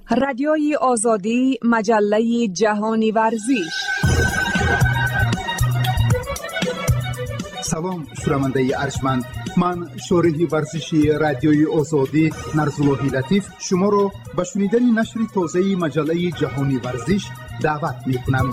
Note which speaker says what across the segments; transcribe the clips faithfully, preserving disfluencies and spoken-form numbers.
Speaker 1: رادیوی آزادی، مجله جهانی ورزش.
Speaker 2: سلام شنونده ارجمند، من شارح ورزشی رادیوی آزادی نرزاللهی لطیف شما را به شنیدن نشر تازه مجله جهانی ورزش دعوت می‌کنم.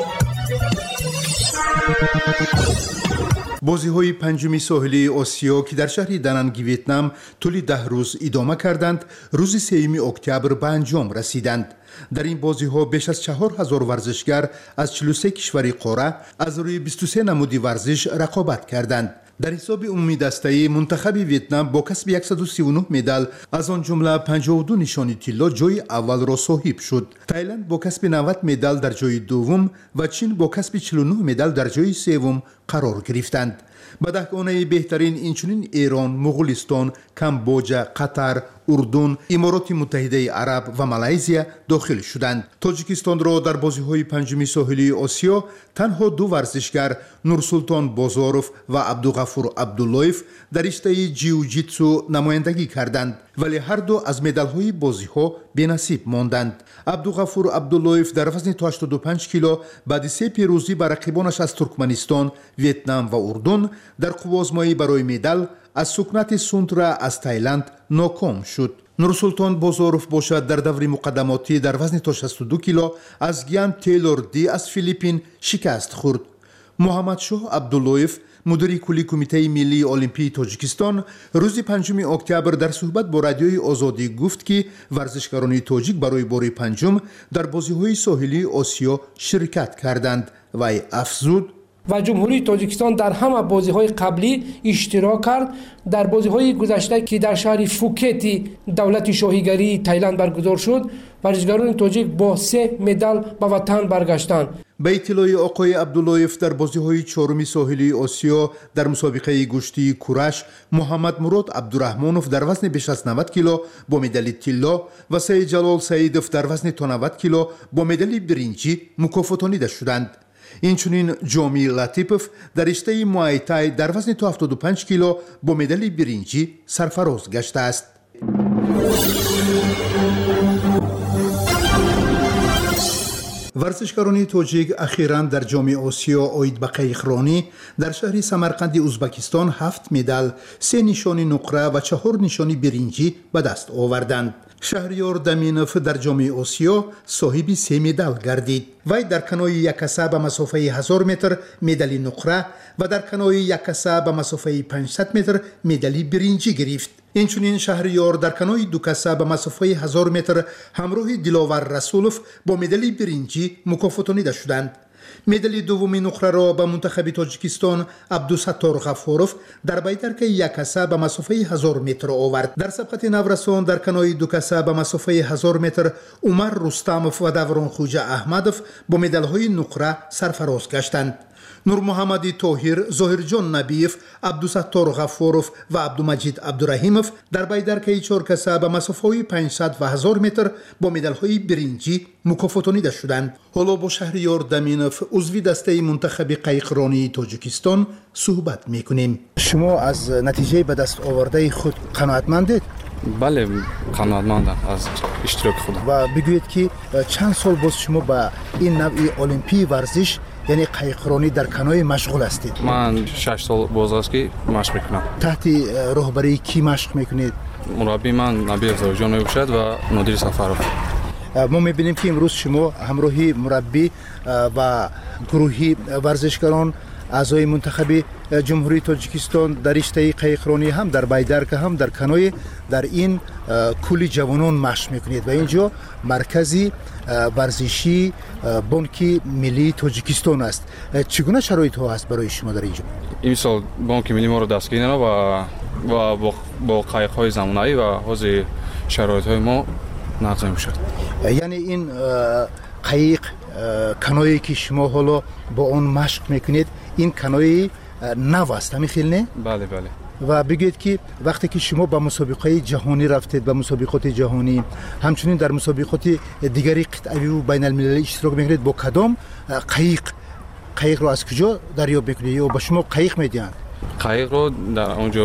Speaker 2: بازی‌های پنجمی ساحلی آسیا که در شهر دننگ ویتنام طول ده روز ادامه کردند، روز سوم اکتبر به انجام رسیدند. در این بازی‌ها بیش از چهار هزار ورزشگر از چهل و سه کشور قاره از روی بیست و سه نمود ورزش رقابت کردند. در حساب عمومی دسته منتخب ویتنام با کسب صد و سی و نه مدال از آن جمله پنجاه و دو نشانی طلا جای اول را صاحب شد. تایلند با کسب نود مدال در جای دوم و چین با کسب چهل و نه مدال در جای سوم قرار گرفتند. به دهگانه بهترین اینچنین ایران، مغولستان، کامبوجا، قطر، اردن، امارات متحده عرب و مالزی داخل شدند. تاجیکستان را در بازی‌های پنجمی ساحلی آسیا تنها دو ورزشگر نورسلطان بازاروف و عبدالغفور عبداللهیف در رشته جیوجیتسو نمایندگی کردند، ولی هر دو از مدال‌های بازی‌ها بی‌نصیب ماندند. عبدالغفور عبداللهیف در وزن هشتاد و پنج کیلو بعد سه پیروزی بر رقیبانش از ترکمنستان، ویتنام و اردن در قوازمایی برای مدال از سکنت سونترا از تایلند ناکام شد. نورسلطان بازاروف باشد در دور مقدماتی در وزن تا شصت و دو کیلو از گیان تیلور دی از فیلیپین شکست خورد. محمد شاه عبداللهیف مدیر کلی کمیته ملی المپی تاجیکستان روز پنجم اکتبر در صحبت با رادیوی آزادی گفت که ورزشکاران تاجیک برای بار پنجم در بازی‌های ساحلی آسیا شرکت کردند و افزود
Speaker 3: و جمهوری تاجیکستان در همه بازی‌های قبلی اشتراک کرد. در بازی‌های گذشته که در شهر فوکت دولت شاهیگری تایلند برگزار شد، ورزشکاران تاجیک با سه مدال به وطن برگشتند.
Speaker 2: به اطلاع آقای عبداللهیف در بازی‌های چهارم ساحلی آسیا در مسابقه گشتی کورش، محمد مراد عبدالرحمانوف در وزن بیش از نود کیلو با مدال طلا و سید جلال سعیدوف در وزن تا نود کیلو با مدال برنجی مکافاتانیده شدند. اینچنین جامی لطیپوف در رشته موای تای در وزن تا هفتاد و پنج کیلو با مدال برنجی سرفراز گشته است. ورزشکاران تاجیک اخیراً در جام آسیا آید به قایقرانی در شهر سمرقند ازبکستان هفت مدال، سه نشانی نقره و چهار نشانی برنجی به دست آوردند. شهریار دمینوف در جام آسیا صاحب سه مدال گردید. وی در کنوی یکسه به مسافه هزار متر مدال نقره و در کنوی یکسه به مسافه پانصد متر مدال برنجی گرفت. اینچنین شهریار در کنوی دو کسه به مسافه هزار متر همراه دلاور رسولوف با مدال برنجی مکافاتانیده شدند. مدال دوم نقره را به منتخب تاجیکستان عبدالستار غفاروف در بیدرک یک کسه به مسافه هزار متر آورد. در سبقت نورسان در کنوی دو کسه به مسافه هزار متر عمر رستموف و دوران خوجه احمدوف با مدال‌های نقره سرفراز گشتند. نور محمد طاهر، ظاهر جان نبیف، عبدالستار غفاروف و عبدالمجید عبدالرحیموف در بیدرکه چهار کسه به مسافه پانصد و هزار متر با مدال‌های برنجی مکافاتانیده شدند. حالا با شهریار دمینوف عضو دسته منتخب قایقرانی تاجیکستان صحبت می‌کنیم. شما از نتیجه به دست آورده خود قناعتمندید؟
Speaker 4: بله، قناعتمندم از اشتراک خودم.
Speaker 2: و بگویید که چند سال باز شما با این نوع المپی ورزش یعنی قایقرانی در کنوی مشغول هستید؟
Speaker 4: من شش سال باز است که مشق میکنم.
Speaker 2: تحت رهبری کی مشق میکنید؟
Speaker 4: مربی من نبی افزارجان میباشد و مدیر سفر.
Speaker 2: ما میبینیم که امروز شما همراهی مربی و گروهی ورزشکاران اعضای منتخب جمهوری تاجیکستان در رشته قایقرانی هم در بیدرک هم در کنوی در این کلی جوانان مشق میکنید و اینجا مرکزی ورزشی بانک ملی تاجیکستان است. چگونه شرایط ها است برای شما در اینجا؟ این
Speaker 4: سال بانک ملی ما رو دستگیر و و با با قایق های زمانه‌ای و حاضر شرایط های ما نظم شد.
Speaker 2: یعنی این قایق کنویی که شما حالا با اون مشق میکنید این کنوی نو است، همین خیلی نه؟
Speaker 4: بله بله.
Speaker 2: و بگید که وقتی که شما به مسابقه جهانی رفتید، به مسابقات جهانی همچنین در مسابقات دیگری قطعی و بین المللی اشتراک میگیرید، با کدام قایق قایق رو از کجا دریافت میکنید یا به شما قایق میدن؟
Speaker 4: قایق رو در اونجا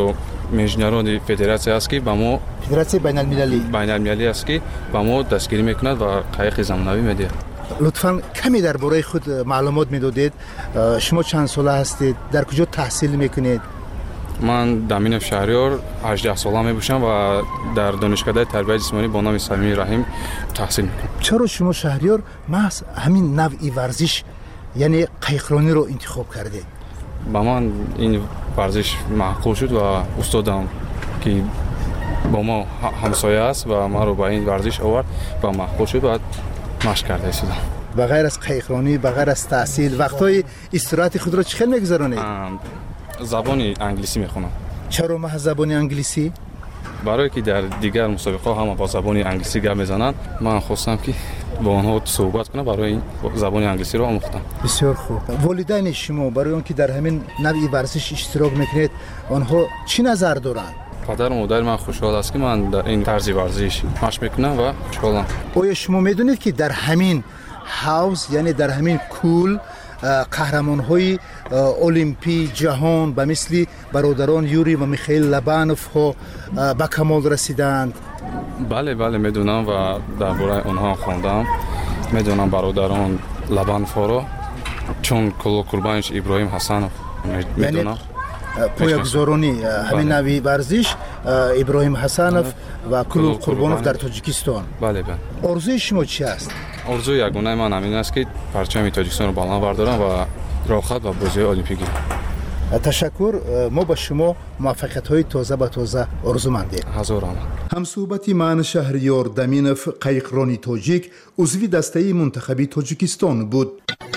Speaker 4: меҷнарони федератсия аст ки ба мо
Speaker 2: федератсияи байналмилалӣ
Speaker 4: байналмилалӣ аст ки ба мо дастгирӣ мекунад ва қайиқи замонавӣ медиҳад.
Speaker 2: лутфан каме дар бораи худ маълумот медодед. шумо чанд сола ҳастед? дар куҷо таҳсил мекунед?
Speaker 4: ман Даминов Шаҳрёр ҳаждаҳ сола мебошам ва дар донишкадаи тарбияти ҷисмонӣ бо номи Самимии Раҳим таҳсил мекунам. чаро шумо Шаҳрёр маҳз ҳамин навъи варзиш яъне қайиқрониро интихоб кардед? ба ман ин варзиш маъқул шуд ва устодам ки бо мо ҳамсоя аст ва маро ба ин варзиш овард ва маъқул шуд ва машқ карда истодам.
Speaker 2: ба ғайр аз қайиқронӣ, ба ғайр аз таҳсил, вақтҳои истироҳати худро чӣ хел мегузаронед?
Speaker 4: забони англисӣ мехонам.
Speaker 2: чаро маҳз забони англисӣ?
Speaker 4: барое ки дар дигар мусобиқаҳо ҳама бо забони англисӣ гап мезананд, ман хостам ки бо онҳо суҳбат кунам, барои ин забони англисиро омӯхтам.
Speaker 2: бисёр хуб. волидайни шумо барои он ки дар ҳамин навъи варзиш иштирок мекунед, онҳо чӣ назар доранд?
Speaker 4: падару модари ман хушҳол аст ки ман дар ин тарзи варзиш машқ мекунам ва хушҳолам.
Speaker 2: оё шумо медонед ки дар ҳамин ҳавз, яъне дар ҳамин кӯл қаҳрамонҳои олимпии ҷаҳон ба мисли бародарон Юрий ва Михаил Лобановҳо ба камол расиданд?
Speaker 4: бале бале медонам ва дар бораи онҳо хондам. медонам бародарон Лобановҳоро, чун Курбанич Иброҳим Ҳасанов медонам. поягузорони ҳамин навъи варзиш Иброҳим Ҳасанов ва Кулур Қурбонов дар Тоҷикистон. бале бале.
Speaker 2: орзуи шумо чӣ аст?
Speaker 4: орзуи ягонаи ман ҳамин аст ки парчами Тоҷикистонро баланд бардорам ва рохат ва бозиҳои олимпӣ гирам.
Speaker 2: ташаккур. мо ба шумо муваффақиятҳои тоза ба тоза орзумандем.
Speaker 4: ҳазор рамат.
Speaker 2: ҳамсӯҳбати ман Шаҳрёр Даминов, қайиқрони тоҷик, узви дастаи мунтахаби Тоҷикистон буд.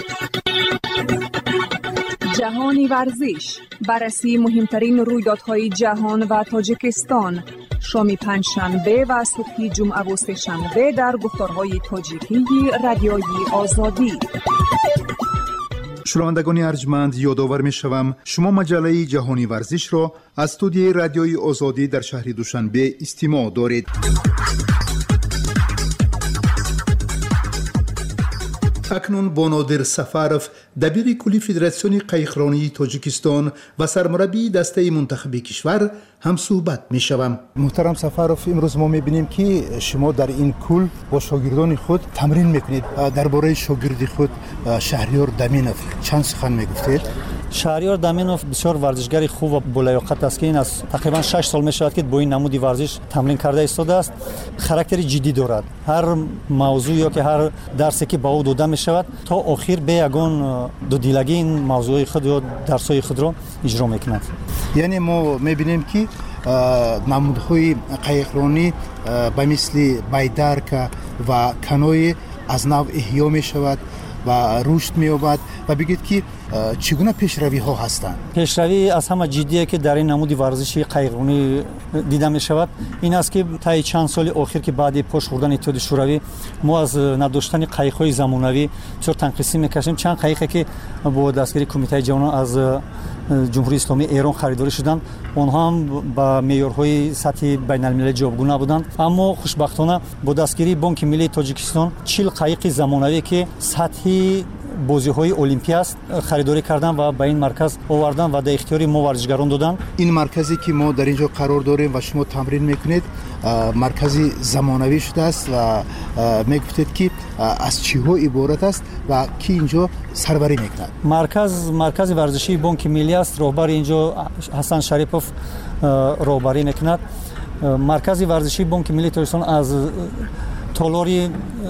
Speaker 1: جهانی ورزش، بررسی مهمترین رویدادهای جهان و تاجیکستان، شام پنجشنبه و صبح جمعه و سه‌شنبه در گفتارهای تاجیکی رادیوی آزادی.
Speaker 2: шунавандагони арҷманд, ёдовар мешавам шумо маҷаллаи ҷаҳони варзишро аз студияи радиои озодӣ дар шаҳри Душанбе истимоъ доред. акнун бо Нодир Сафаров, дабири кулли Федератсиони қайиқронии Тоҷикистон ва сармураббии дастаи мунтахаби кишвар ҳамсӯҳбат мешавам. муҳтарам Сафаров, имрӯз мо мебинем ки шумо дар ин кӯл бо шогирдони худ тамрин мекунед. дар бораи шогирди худ Шаҳрёр Даминов чанд сухан мегуфтед?
Speaker 5: Шаҳрёр Даминов бисёр варзишгари хуб ва болаёқат аст ки ин аз тақрибан шаш сол мешавад ки бо ин намуди варзиш тамрин карда истодааст. характери ҷиддӣ дорад. ҳар мавзӯъ ё ки ҳар дарсе ки ба ӯ дода мешавад, то охир бе ягон дудилагӣ ин мавзӯи худ ё дарсҳои худро иҷро мекунад. яъне
Speaker 2: мо мебинем ки намудҳои қайиқронӣ ба мисли байдарка ва каноэ аз нав иҳьё мешавад ва рушд меёбад. ва бигӯед ки чӣ гуна пешравиҳо ҳастанд? пешравӣ аз ҳама ҷиддие ки дар ин намуди варзиши қайиқронӣ дида мешавад ин аст ки таи чанд соли охир ки баъди пош хӯрдани Иттиҳоди Шӯравӣ мо аз надоштани қайиқҳои замонавӣ бисёр танқисӣ мекашем. чанд қайиқе ки бо дастгирии Кумитаи ҷавонон аз ҷумҳурии Исломии Эрон харидорӣ шуданд, онҳо ҳам ба меъёрҳои сатҳи байналмилалӣ ҷавобгӯ набуданд. аммо хушбахтона бо дастгирии Бонки Миллии Тоҷикистон чил қайиқи замонавӣ ки сатҳи бозиҳои олимпия аст харидорӣ кардан ва ба ин марказ овардан ва дар ихтиёри мо варзишгарон додан. ин марказе ки мо дар ин ҷо қарор дорем ва шумо тамрин мекунед, маркази замонавӣ шудааст ва мегуфтед ки аз чиҳо иборат аст ва ки ин ҷо сарварӣ мекунад? марказ маркази варзишии Бонки Миллӣ аст. роҳбари ин ҷо Ҳасан Шарипов роҳбарӣ мекунад. маркази варзишии Бонки Миллии Тоҷикистон аз толори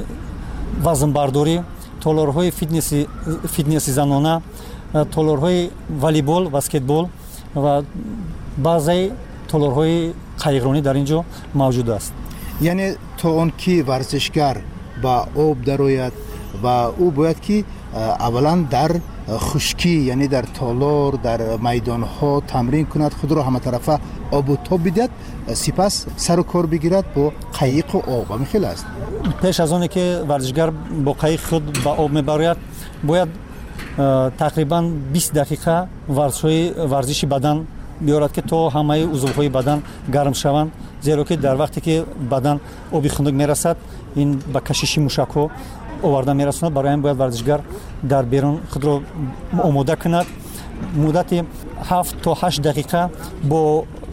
Speaker 2: вазнбардорӣ, толорҳои фитнеси фитнеси занона, толорҳои волейбол, баскетбол ва баъзаи толорҳои қайиқронӣ дар ин ҷо мавҷуд аст. яъне то он ки варзишгар ба об дарояд ва ӯ бояд ки аввалан дар хушкӣ, яъне дар толор, дар майдонҳо тамрин кунад, худро ҳаматарафа обу тоб бидиҳад, сипас сару кор бигирад бо қайиқу об. ҳамин хел аст. пеш аз оне ки варзишгар бо қайиқ худ ба об мебарояд, бояд тақрибан бист дақиқа варзиши бадан биёрад ки то ҳамаи узвҳои бадан гарм шаванд, зеро ки дар вақте ки бадан оби хунук мерасад, ин ба кашиши мушакҳо оварда мерасонад. барои ин бояд варзишгар дар берун худро омода кунад. муддати ҳафт то ҳашт дақиқа бо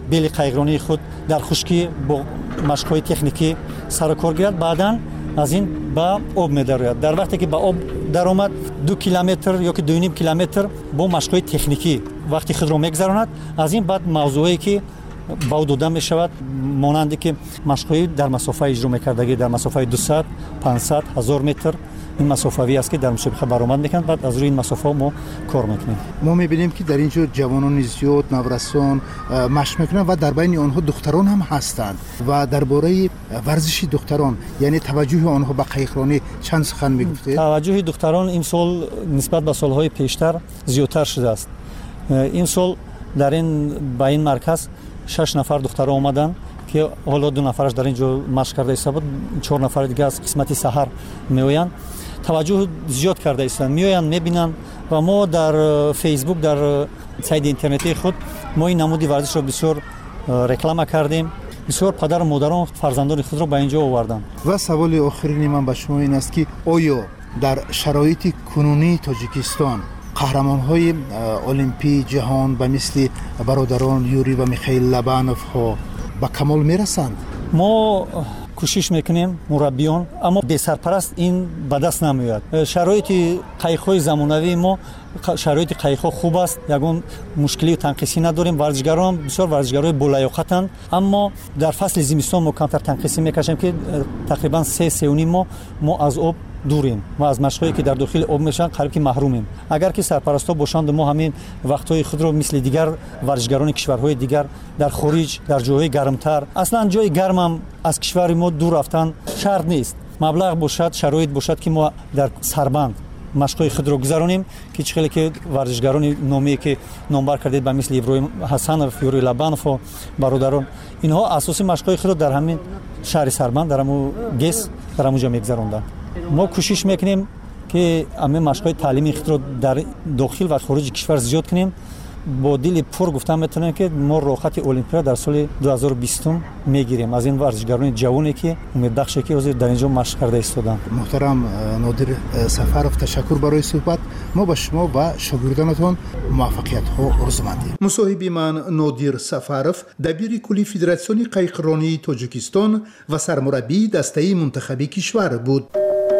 Speaker 5: بلی قایقرانی خود در خشکی با مشق‌های تکنیکی سر و کار گیرد. بعداً از این با آب می‌دارد. در وقتی که با آب در آمد دو کیلومتر یا که دو و نیم کیلومتر با مشق‌های تکنیکی وقتی خود را می‌گذراند. از این بعد موضوعی که با داده می‌شود مانند که مشق‌های در مسافت اجرا می‌کردگی در مسافت دویست پانصد هزار متر این مسافه‌ای است که در مسابقه برآمد می‌کنند. بعد از روی این مسافه ما کار می‌کنیم.
Speaker 2: ما می‌بینیم که در اینجا جوانان زیاد نورسان مشق می‌کنند و در بین آنها دختران هم هستند و درباره ورزش دختران یعنی توجه آنها به قایقرانی چند سخن می‌گفتید؟
Speaker 5: توجه دختران این سال نسبت به سال‌های پیشتر زیادتر شده است. این سال در این با این مرکز شش نفر دختر آمدند که حالا دو نفرش در اینجا مشق کرده است. چهار نفر دیگه از قسمت سحر میآیند. توجه زیاد کرده ایستند، میآیند میبینند و ما در فیسبوک در سایت اینترنتی خود ما این نمودی ورزش را بسیار رکلام کردیم. بسیار پدر و مادران فرزندان خود را به اینجا آوردند.
Speaker 2: و سوال آخرین من به شما این است که آیا در شرایط کنونی تاجیکستان قهرمان‌های المپی جهان به مثل برادران یوری و میخائیل لبانوف ها به کمال میرسند؟
Speaker 5: ما کوشش میکنیم مربیان، اما بی سرپرست این به دست نمیاد. شرایط قایق‌های زمانوی ما شرایط قایق‌ها خوب است، یگان مشکلی و تنقیسی نداریم. ورزشگران بسیار ورزشگرای بالیاقتند، اما در فصل زمستان ما کمتر تنقیسی میکشیم که تقریبا سه سه و نیم ما ما از آب دوریم و از مشقایی که در داخل آب میشن قریب که محرومیم. اگر که سرپرستا باشند ما همین وقت‌های خود را مثل دیگر ورزشگران کشورهای دیگر در خارج در جاهای گرمتر، اصلا جای گرم هم از کشور ما دور رفتن شرط نیست. مبلغ باشد، شرایط باشد که ما در سربند مشقای خود را گذرانیم که چخیلی که ورزشگران نامی که نامبر کردید به مثل ابراهیم حسنوف، یوری لبانوف و برادران، اینها اساسی مشقای خود را در همین شهر سربند در همون گس در همونجا میگذراندند. ما کوشش میکنیم که همه مشق‌های تعلیمی خود را در داخل و خارج کشور زیاد کنیم. با دل پر گفتم میتونم که ما راحت المپیا در سال دو هزار و بیست میگیریم از این ورزشگران جوانی که امید بخشه که حاضر در اینجا مشق کرده ایستادن.
Speaker 2: محترم نادر سفرов تشکر برای صحبت. ما با شما و شاگردانتون موفقیت ها آرزومندیم. مصاحب من نادر سفرов دبیر کلی فدراسیون قایقرانی تاجیکستان و سرمربی دسته منتخبی کشور بود.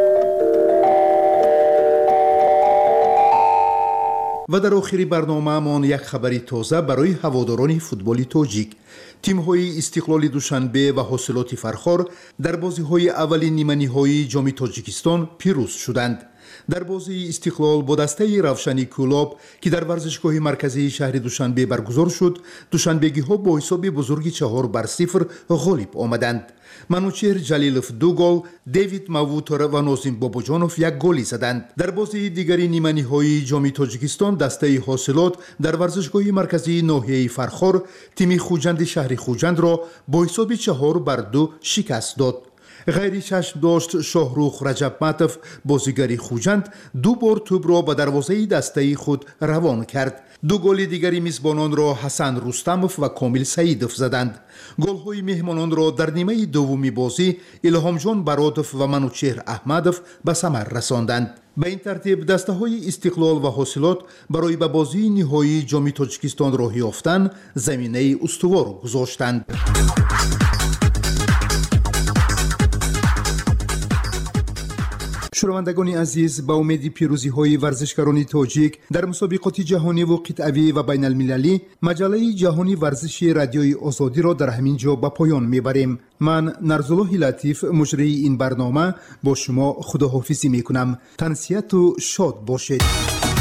Speaker 2: و در آخر برنامه مان یک خبری تازه برای هواداران فوتبال تاجیک. تیم‌های استقلال دوشنبه و حاصلات فرخار در بازی‌های اولین نیمه‌نهایی جام تاجیکستان پیروز شدند. در بازی استقلال با دسته روشنی کلاب که در ورزشگاه مرکزی شهر دوشنبه برگزار شد، دوشنبگی‌ها با حساب بزرگی چهار بر صفر غالب آمدند. منوچهر جلیلوف دو گل، دیوید مووتر و نازم باباجانوف یک گلی زدند. در بازی دیگری نیمه‌نهایی جام تاجیکستان دسته حاصلات در ورزشگاه مرکزی ناحیه فرخار تیم خوجند شهر خوجند را با حساب چهار بر دو شکست داد. غیر چشم داشت شاهروخ رجبمتوف بازیگری خوجند دو بار توپ را به دروازه دسته خود روان کرد. دو گل دیگری میزبانان را حسن رستموف و کامل سعیدوف زدند. گل‌های مهمانان را در نیمه دومی بازی الهامجان برادوف و منوچهر احمدوف به ثمر رساندند. به این ترتیب دسته‌های استقلال و حاصلات برای به بازی نهایی جام تاجیکستان راه یافتن زمینه استوار گذاشتند. شنوندگان عزیز، با امید پیروزی های ورزشکاران تاجیک در مسابقات جهانی و قطعی و بین المللی، مجله جهانی ورزش رادیوی آزادی را در همین جا به پایان میبریم. من نرزالله لطیف مجری این برنامه با شما خداحافظی میکنم. تنسیت و شاد باشید.